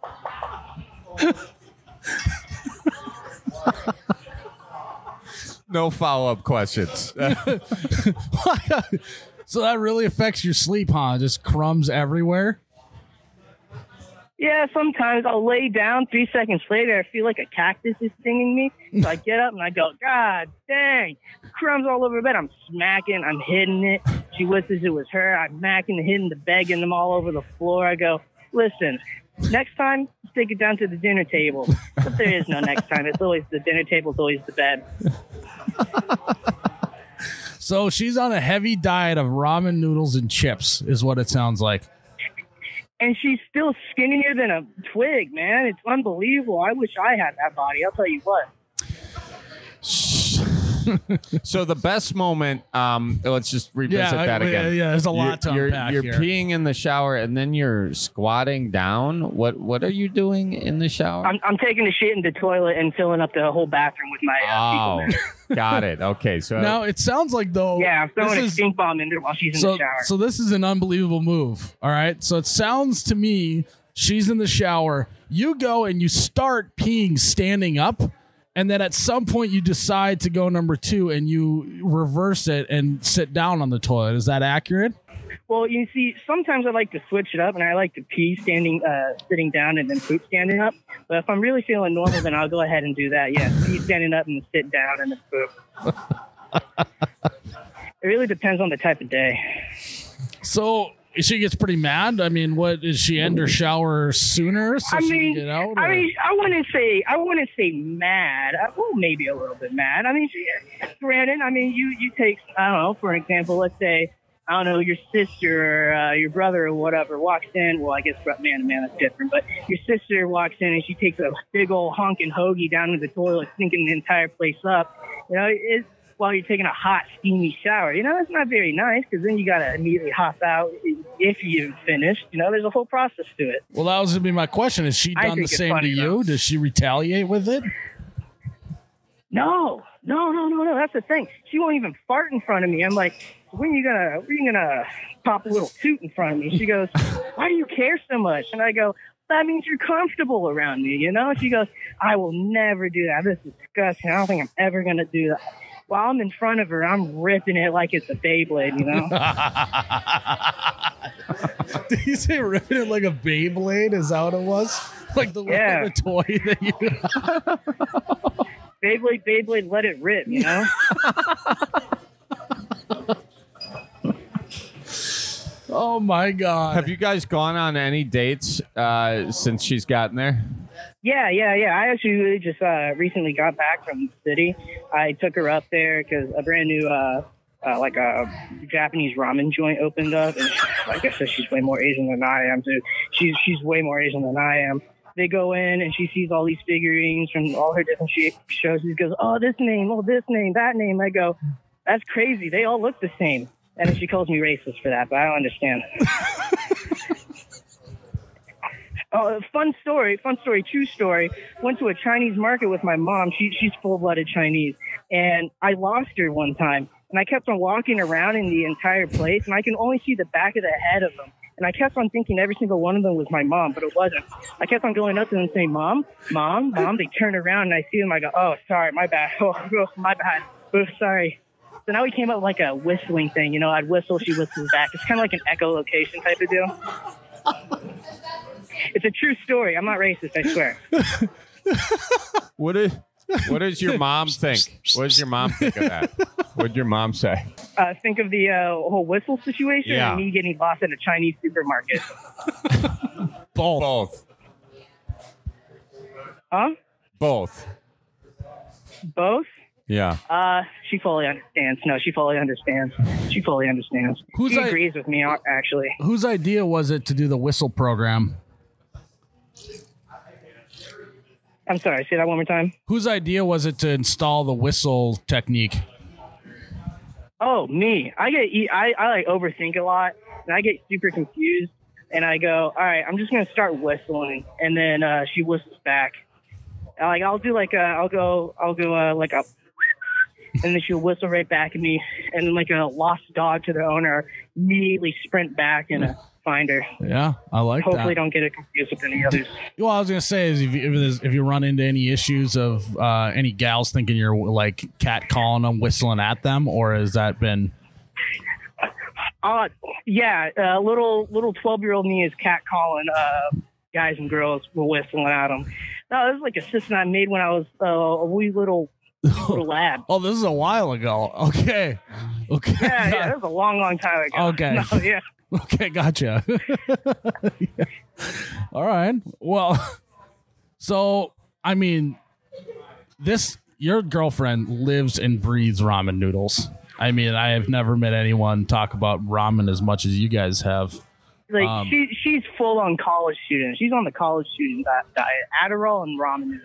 No follow-up questions. So that really affects your sleep, huh? Just crumbs everywhere? Yeah, sometimes I'll lay down. Three seconds later, I feel like a cactus is stinging me. So I get up and I go, God dang, crumbs all over the bed. I'm smacking, I'm hitting it. She wishes it was her. I'm smacking, hitting the bed, getting them all over the floor. I go, listen, next time, take it down to the dinner table. But there is no next time. It's always the dinner table, it's always the bed. So she's on a heavy diet of ramen noodles and chips, is what it sounds like. And she's still skinnier than a twig, man. It's unbelievable. I wish I had that body. I'll tell you what. So the best moment, um, let's just revisit Yeah, that I- again. yeah, there's a lot to you're, unpack You're here. peeing in the shower and then you're squatting down. What What are you doing in the shower? I'm, I'm taking the shit in the toilet and filling up the whole bathroom with my uh, fecal oh, matter. got it. Okay, so Now, it sounds like, though... Yeah, I'm throwing this a is- stink bomb in there while she's in so, the shower. So this is an unbelievable move, all right? So it sounds to me, she's in the shower, you go and you start peeing standing up, and then at some point you decide to go number two and you reverse it and sit down on the toilet. Is that accurate? Well, you see, sometimes I like to switch it up, and I like to pee standing, uh, sitting down, and then poop standing up. But if I'm really feeling normal, then I'll go ahead and do that. Yeah, pee standing up and sit down and then poop. It really depends on the type of day. So she gets pretty mad. I mean, what is she end her shower sooner so I she mean, can get out? I or- mean, I wouldn't say, I wouldn't say mad. Uh, Well, maybe a little bit mad. I mean, she, Brandon, I mean, you, you take, I don't know, for example, let's say, I don't know, your sister or uh, your brother or whatever walks in. Well, I guess man to man, that's different. But your sister walks in and she takes a big old honking hoagie down to the toilet, sinking the entire place up. You know, it's while you're taking a hot, steamy shower. You know, that's not very nice because then you got to immediately hop out if you've finished. You know, there's a whole process to it. Well, that was going to be my question. Has she I done the think it's same to funny, you? though. Does she retaliate with it? No, no, no, no, no. That's the thing. She won't even fart in front of me. I'm like, when are you gonna, when are you gonna pop a little toot in front of me? She goes, why do you care so much? And I go, that means you're comfortable around me, you know? She goes, I will never do that. This is disgusting. I don't think I'm ever gonna do that. While I'm in front of her, I'm ripping it like it's a Beyblade, you know? Did you say ripping it like a Beyblade? Is that what it was? Like the little Yeah. toy that you... Beyblade, Beyblade, let it rip, you know? Oh, my God. Have you guys gone on any dates uh, since she's gotten there? Yeah, yeah, yeah. I actually just uh, recently got back from the city. I took her up there because a brand new, uh, uh, like a Japanese ramen joint opened up. And like I said, she's way more Asian than I am, too. She's, she's way more Asian than I am. They go in and she sees all these figurines from all her different sh- shows. She goes, oh, this name, oh, this name, that name. I go, that's crazy. They all look the same. And then she calls me racist for that, but I don't understand. Oh, fun story, fun story, true story. Went to a Chinese market with my mom. She, she's full-blooded Chinese. And I lost her one time. And I kept on walking around in the entire place, and I can only see the back of the head of them. And I kept on thinking every single one of them was my mom, but it wasn't. I kept on going up to them and saying, Mom, Mom, Mom. They turn around, and I see them. I go, oh, sorry, my bad. Oh, my bad. Oh, sorry. So now we came up with like a whistling thing. You know, I'd whistle, she whistles back. It's kind of like an echolocation type of deal. It's a true story. I'm not racist, I swear. What is what does your mom think? What does your mom think of that? What did your mom say? Uh, think of the uh, whole whistle situation Yeah. and me getting lost in a Chinese supermarket. Both. Both. Huh? Both. Both? Yeah. Uh, she fully understands. No, she fully understands. She fully understands. Who's she I- agrees with me, actually. Whose idea was it to do the whistle program? I'm sorry, say that one more time. Whose idea was it to install the whistle technique? Oh, me. I get, e- I, I like overthink a lot, and I get super confused, and I go, all right, I'm just going to start whistling, and then uh, she whistles back. Like, I'll do like a, I'll go, I'll go uh, like a, and then she'll whistle right back at me, and then like a lost dog to the owner, immediately sprint back and uh, find her. Yeah, I like Hopefully that. don't get it confused with any others. Well, I was gonna say is if you, if, there's- if you run into any issues of uh, any gals thinking you're like cat calling them, whistling at them, or has that been? Uh, yeah, uh, little little twelve year old me is cat calling uh, guys and girls were whistling at them. No, this is like a system I made when I was uh, a wee little, little lad. Oh, this is a while ago. Okay, okay, Yeah, yeah, that was a long, long time ago. Okay. No, yeah. okay, gotcha. Yeah. All right. Well, so I mean, this your girlfriend lives and breathes ramen noodles. I mean, I have never met anyone talk about ramen as much as you guys have. Like Um, she, she's full on college student. She's on the college student di- diet, Adderall and ramen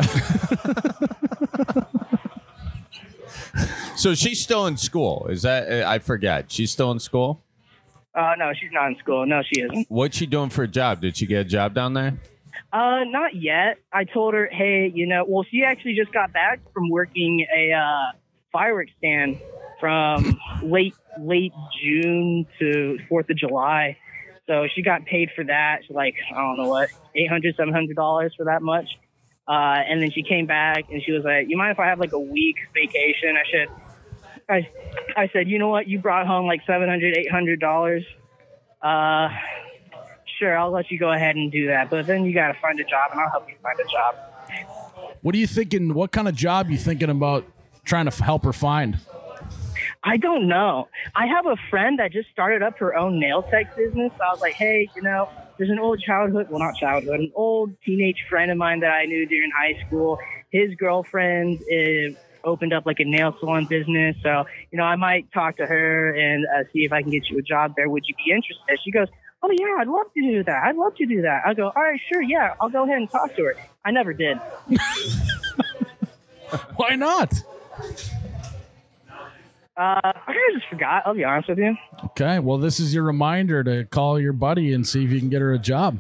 noodles. So she's still in school. Is that I forget. She's still in school? Uh, no, she's not in school. No, she isn't. What's she doing for a job? Did she get a job down there? Uh, not yet. I told her, hey, you know, well, she actually just got back from working a uh, fireworks stand from late late June to fourth of July. So she got paid for that. She's like, I don't know what, eight hundred dollars, seven hundred dollars for that much. Uh, and then she came back and she was like, you mind if I have like a week vacation? I said, I, I said, you know what? You brought home like seven hundred dollars, eight hundred dollars. Uh, sure, I'll let you go ahead and do that. But then you got to find a job and I'll help you find a job. What are you thinking? What kind of job you thinking about trying to f- help her find? I don't know. I have a friend that just started up her own nail tech business. So I was like, hey, you know, there's an old childhood, well, not childhood, an old teenage friend of mine that I knew during high school. His girlfriend is, opened up like a nail salon business. So, you know, I might talk to her and uh, see if I can get you a job there. Would you be interested? She goes, oh, yeah, I'd love to do that. I'd love to do that. I go, all right, sure, yeah, I'll go ahead and talk to her. I never did. Why not? Uh, I kind of just forgot. I'll be honest with you. Okay, well, this is your reminder to call your buddy and see if you can get her a job.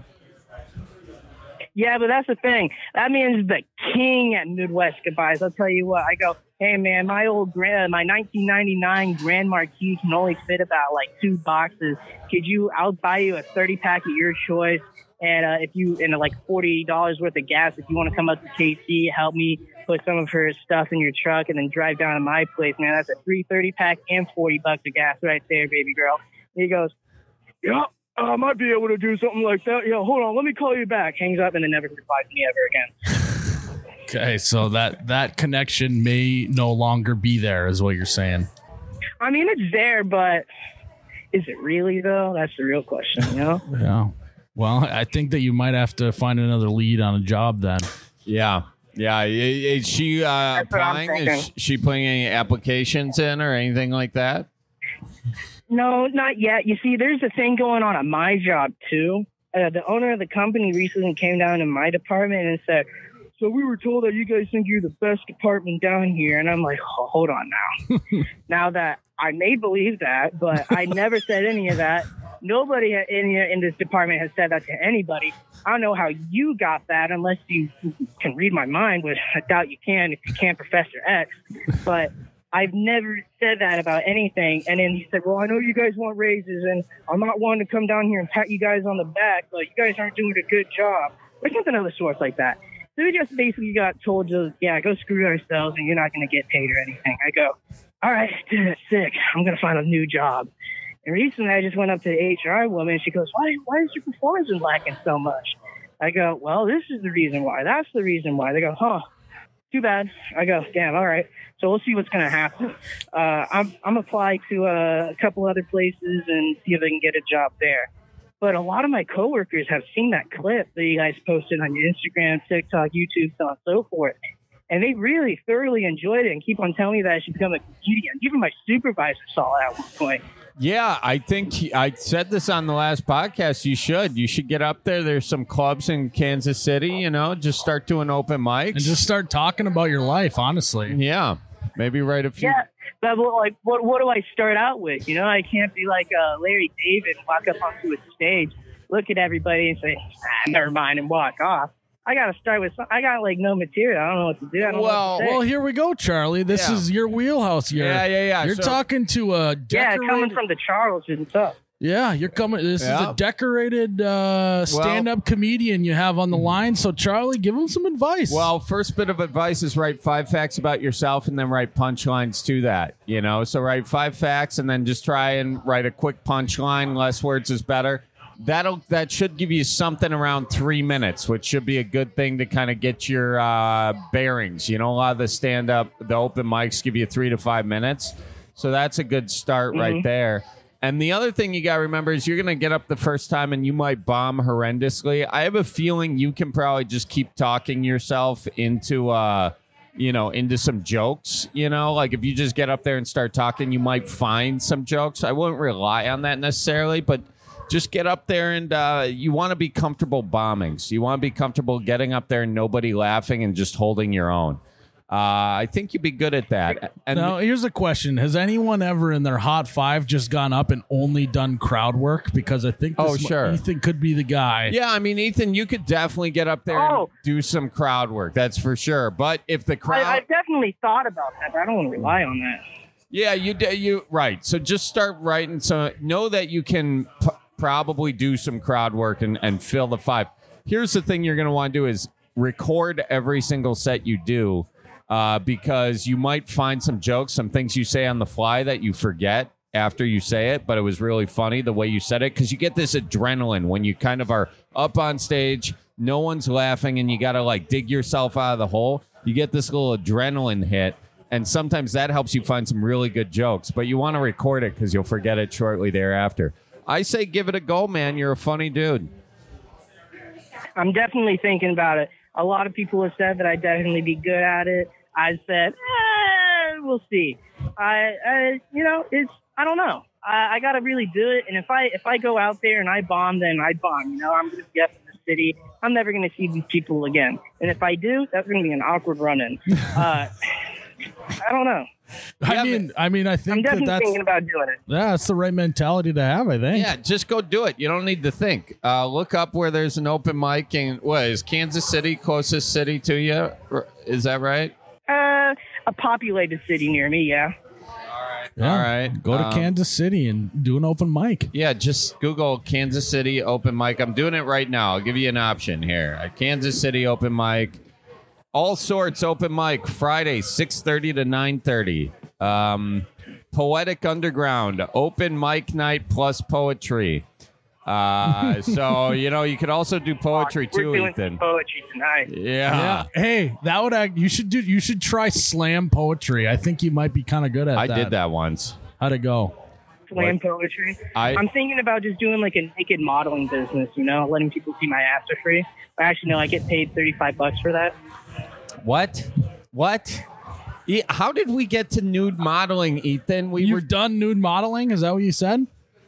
Yeah, but that's the thing. That means the king at Midwest Goodbyes. I'll tell you what. I go, hey, man, my old grand, my nineteen ninety-nine Grand Marquis can only fit about like two boxes. Could you, I'll buy you a thirty pack of your choice. And uh, if you, and like forty dollars worth of gas, if you want to come up to K C, help me put some of her stuff in your truck and then drive down to my place, man. That's a three thirty pack and forty bucks of gas right there, baby girl. And he goes, yeah. I might be able to do something like that. Yeah, hold on. Let me call you back. Hangs up and then never replies to me ever again. Okay, so that, that connection may no longer be there is what you're saying. I mean, it's there, but is it really, though? That's the real question, you know? Yeah. Well, I think that you might have to find another lead on a job then. Yeah. Yeah. Is she uh, applying? Is she putting any applications in or anything like that? No, not yet. You see, there's a thing going on at my job, too. Uh, the owner of the company recently came down to my department and said, so we were told that you guys think you're the best department down here. And I'm like, oh, hold on now. Now that I may believe that, but I never said any of that. Nobody in, in this department has said that to anybody. I don't know how you got that unless you can read my mind, which I doubt you can if you can't, Professor X. But I've never said that about anything. And then he said, well, I know you guys want raises, and I'm not one to come down here and pat you guys on the back, but you guys aren't doing a good job. Or something of the sort like that. So we just basically got told to, yeah, go screw ourselves, and you're not going to get paid or anything. I go, all right, dude, that's sick. I'm going to find a new job. And recently I just went up to the H R woman, and she goes, why, why is your performance lacking so much? I go, well, this is the reason why. That's the reason why. They go, huh, too bad. I go, damn, all right. So we'll see what's going to happen. Uh, I'm I'm applying to uh, a couple other places and see if I can get a job there. But a lot of my coworkers have seen that clip that you guys posted on your Instagram, TikTok, YouTube, so on and so forth. And they really thoroughly enjoyed it and keep on telling me that I should become a comedian. Even my supervisor saw it at one point. Yeah, I think he, I said this on the last podcast. You should. You should get up there. There's some clubs in Kansas City, you know, just start doing open mics. And just start talking about your life, honestly. Yeah. Maybe write a few. Yeah, but like, what what do I start out with? You know, I can't be like uh, Larry David and walk up onto a stage, look at everybody and say, ah, never mind, and walk off. I got to start with some, I got like no material. I don't know what to do. I don't well, know what to say. Well, here we go, Charlie. This yeah. is your wheelhouse here. Yeah, yeah, yeah. You're so, talking to a decorated... Yeah, coming from the Charles and stuff. Yeah, you're coming. This yeah. is a decorated uh, stand-up well, comedian you have on the line. So, Charlie, give him some advice. Well, first bit of advice is write five facts about yourself and then write punchlines to that. You know, so write five facts and then just try and write a quick punchline. Less words is better. That'll that should give you something around three minutes, which should be a good thing to kind of get your uh, bearings. You know, a lot of the stand-up, the open mics give you three to five minutes. So that's a good start mm-hmm. right there. And the other thing you got to remember is you're going to get up the first time and you might bomb horrendously. I have a feeling you can probably just keep talking yourself into, uh, you know, into some jokes, you know, like if you just get up there and start talking, you might find some jokes. I wouldn't rely on that necessarily, but just get up there and uh, you want to be comfortable bombing. So you want to be comfortable getting up there and nobody laughing and just holding your own. Uh, I think you'd be good at that. And now, here's a question. Has anyone ever in their hot five just gone up and only done crowd work? Because I think this oh, sure. Ethan could be the guy. Yeah, I mean, Ethan, you could definitely get up there oh. and do some crowd work. That's for sure. But if the crowd... I, I've definitely thought about that, but I don't want to rely on that. Yeah, you you right. So just start writing. So know that you can p- probably do some crowd work and, and fill the five. Here's the thing you're going to want to do is record every single set you do. Uh, because you might find some jokes, some things you say on the fly that you forget after you say it, but it was really funny the way you said it, because you get this adrenaline when you kind of are up on stage, no one's laughing, and you got to like dig yourself out of the hole. You get this little adrenaline hit, and sometimes that helps you find some really good jokes, but you want to record it because you'll forget it shortly thereafter. I say give it a go, man. You're a funny dude. I'm definitely thinking about it. A lot of people have said that I'd definitely be good at it. I said, eh, we'll see. I, I, you know, it's, I don't know. I, I got to really do it. And if I, if I go out there and I bomb, then I bomb, you know, I'm going to be up in the city. I'm never going to see these people again. And if I do, that's going to be an awkward run-in. Uh, I don't know. I Yeah, mean, I mean, I I'm think that definitely that's thinking about doing it. yeah, that's the right mentality to have. I think. Yeah, just go do it. You don't need to think. Uh, look up where there's an open mic. And what is Kansas City closest city to you? Is that right? Uh, a populated city near me, yeah. Yeah. All right. Go to Um, Kansas City and do an open mic. Yeah, just Google Kansas City open mic. I'm doing it right now. I'll give you an option here. A Kansas City open mic. All sorts open mic Friday six thirty to nine thirty. Um, Poetic Underground open mic night plus poetry. Uh, so you know you could also do poetry We're too, doing Ethan. some poetry tonight. Yeah. Yeah. Hey, that would act. You should do. You should try slam poetry. I think you might be kind of good at I that. did that once. How'd it go? Slam What? poetry. I- I'm thinking about just doing like a naked modeling business, you know, letting people see my ass for free. Actually, no, I get paid thirty-five bucks for that. What? What? E- How did we get to nude modeling, Ethan? We You've were done nude modeling. Is that what you said?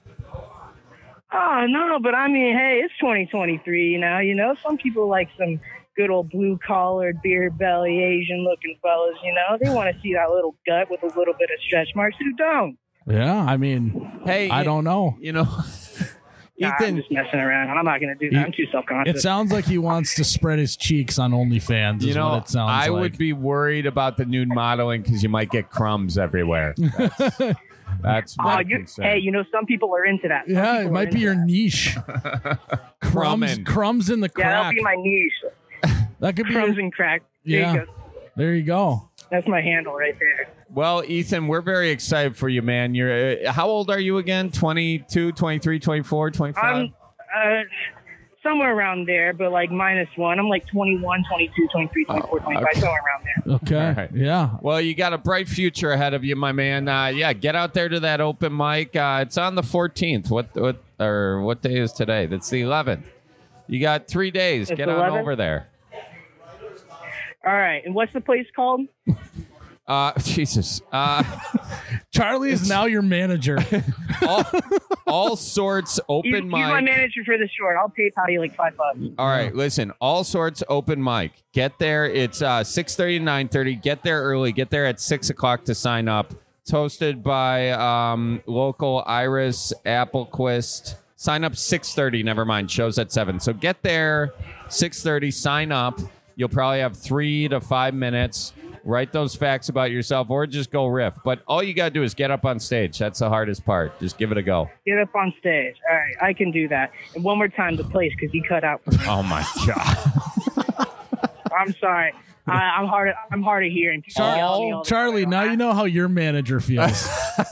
Oh, no, but I mean, hey, it's twenty twenty-three, you know, you know, some people like some good old blue collared, beard belly, Asian looking fellas, you know, they want to see that little gut with a little bit of stretch marks. Who don't? Yeah. I mean, Hey, I don't know. You know, Nah, I'm Ethan. just messing around. I'm not going to do that. I'm too self It conscious. sounds like he wants to spread his cheeks on OnlyFans. Is You know, what it sounds I like. would be worried about the nude modeling because you might get crumbs everywhere. That's, that's Oh, my you, concern. hey, you know, some people are into that. Some Yeah, people it are might be into your that. niche. crumbs, Crumbin'. crumbs in the Yeah, that'll crack. be my niche. that could be. Crumbs Your, and crack. There yeah. you go. There you go. That's my handle right there. Well, Ethan, we're very excited for you, man. You're uh, how old are you again? twenty-two, twenty-three, twenty-four, twenty-five? I'm uh, somewhere around there, but like minus one. I'm like twenty-one, twenty-two, twenty-three, twenty-four, twenty-five, okay. somewhere around there. Okay. All right. Yeah. Well, you got a bright future ahead of you, my man. Uh, yeah, get out there to that open mic. Uh, it's on the fourteenth. What what or what day is today? That's the eleventh. You got three days. It's Get on eleventh? over there. All right. And what's the place called? Uh, Jesus. Uh, Charlie is now your manager. all, all sorts You, open you're my mic. manager for the short. I'll PayPal you like five bucks. All right, listen. All sorts open mic. Get there. It's uh, six thirty to nine thirty. Get there early. Get there at six o'clock to sign up. It's hosted by um, local Iris Applequist. Sign up six thirty. Never mind. Show's at seven. So get there six thirty. Sign up. You'll probably have three to five minutes. Write those facts about yourself or just go riff. But all you got to do is get up on stage. That's the hardest part. Just give it a go. Get up on stage. All right. I can do that. And one more time, the place, because he cut out. Oh, my God. I'm sorry. I, I'm hard. I'm hard of hearing. People yell at me all the Charlie, time. now you know how your manager feels.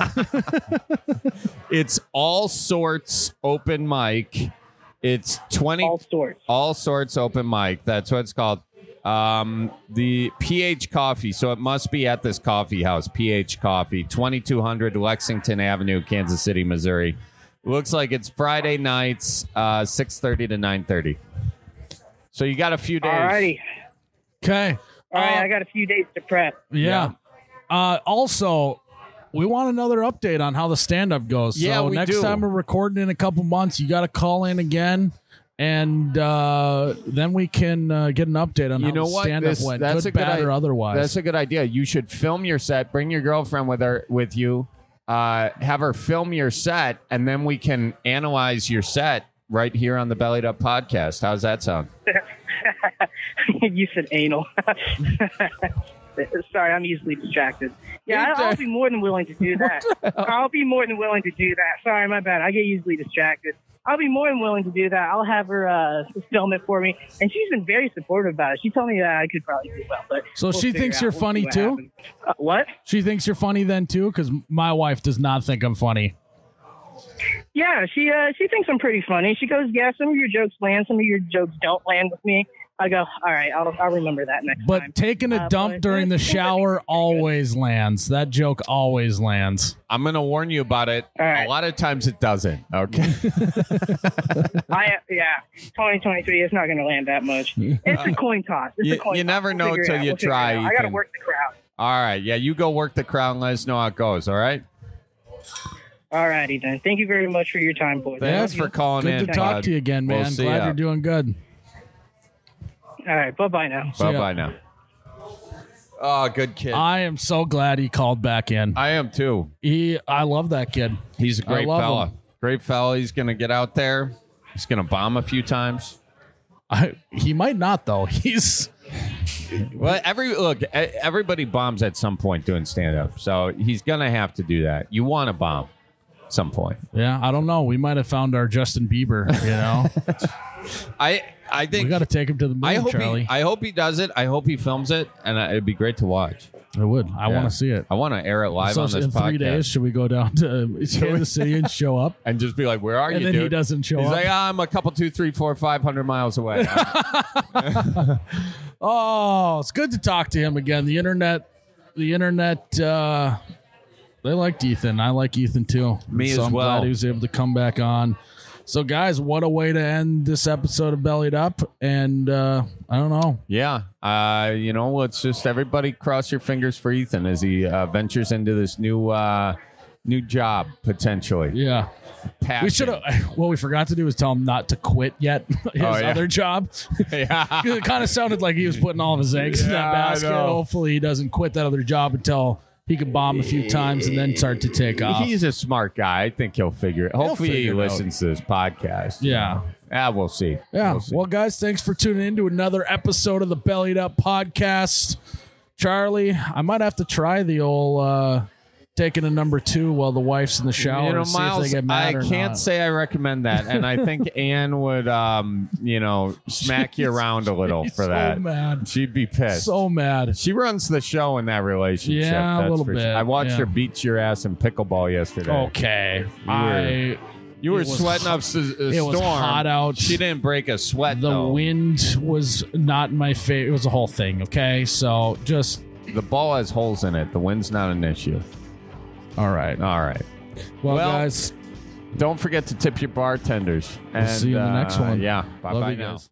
It's all sorts open mic. It's twenty All sorts. all sorts open mic. That's what it's called. Um, the P H Coffee. So it must be at this coffee house, P H Coffee, twenty-two hundred Lexington Avenue, Kansas City, Missouri. Looks like it's Friday nights, uh, six thirty to nine thirty. So you got a few days. All righty. Okay. All right. Uh, I got a few days to prep. Yeah. Uh, also, we want another update on how the stand up goes. Yeah, so we next do. time we're recording in a couple months, you got to call in again. And uh, then we can uh, get an update on You how know the what? stand up This- went. that's good, a good bad, i- or otherwise. That's a good idea. You should film your set. Bring your girlfriend with her with you. Uh, have her film your set, and then we can analyze your set right here on the Bellied Up podcast. How's that sound? You said anal. Sorry, I'm easily distracted. Yeah, I, I'll be more than willing to do that. I'll be more than willing to do that. Sorry, my bad. I get easily distracted. I'll be more than willing to do that. I'll have her uh, film it for me, and she's been very supportive about it. She told me that I could probably do well, but So we'll she figure thinks it you're out. We'll funny see what too? happens. Uh, what? She thinks you're funny then too, because my wife does not think I'm funny. Yeah, she uh, she thinks I'm pretty funny. She goes, "Yeah, some of your jokes land, some of your jokes don't land with me." I go, "All right, I'll I'll remember that next But time." taking a Uh, dump but during the it's- it's shower pretty good. always lands. That joke always lands. I'm going to warn you about it. All right. A lot of times it doesn't. Okay. I yeah, twenty twenty-three. It's not going to land that much. It's a coin toss. It's You- a coin you toss. never We'll know figure it till out. you We'll figure it try, out. I got to Ethan. work the crowd. All right. Yeah, you go work the crowd and let us know how it goes. All right. All righty then. Thank you very much for your time, boys. Thanks for calling Good in. to talk bud. to you again, We'll man. see Glad ya. you're doing good. All right, bye bye now. See ya. Bye bye now. Oh, good kid. I am so glad he called back in. I am too. He, I love that kid. He's a great I love fella. him. Great fella. He's going to get out there. He's going to bomb a few times. I, he might not though. He's Well, every look, e- everybody bombs at some point doing stand up. So he's going to have to do that. You want to bomb at some point. yeah. I don't know. We might have found our Justin Bieber. You know, I I think we got to take him to the moon, I hope Charlie. he I hope he does it. I hope he films it, and uh, it'd be great to watch. I would. I Yeah. want to see it. I want to air it live So on this in three podcast days, should we go down to Kansas City and show up? and just be like, "Where are And you?" then he dude? doesn't show He's up. like, "Ah, "I'm a couple, two, three, four, five hundred miles away." Oh, it's good to talk to him again. The internet, the internet, uh, they liked Ethan. I like Ethan too. Me so as I'm well. glad he was able to come back on. So, guys, what a way to end this episode of Bellied Up. And uh, I don't know. Yeah, uh, you know, let's just everybody cross your fingers for Ethan as he uh, ventures into this new uh, new job potentially. Yeah. Passion. We should have. What we forgot to do was tell him not to quit yet his Oh, yeah. other job. Yeah. It kind of sounded like he was putting all of his eggs in Yeah, that I basket. know. Hopefully, he doesn't quit that other job until he can bomb a few times and then start to take off. He's a smart guy. I think he'll figure it. Hopefully, he figure it out. listens to this podcast. Yeah. Yeah, we'll see. Yeah. We'll see. Well, guys, thanks for tuning in to another episode of the Bellied Up podcast. Charlie, I might have to try the old uh, taking a number two while the wife's in the shower you know, and see Miles, if they get mad I or can't not. say I recommend that, and I think Anne would, um, you know, smack you around a little She's for so that. mad. She'd be pissed. So mad. She runs the show in that relationship. Yeah, a that's little for bit, sure. I watched yeah. her beat your ass in pickleball yesterday. Okay. I. You were It was sweating up s- a it storm. was hot out. She didn't break a sweat. The though. wind was not in my favor. It was a whole thing. Okay. So just. The ball has holes in it. The wind's not an issue. All right. All right. Well, Well, guys. Don't forget to tip your bartenders. We'll see you in the uh, next one. Yeah. Bye Love bye you now. guys.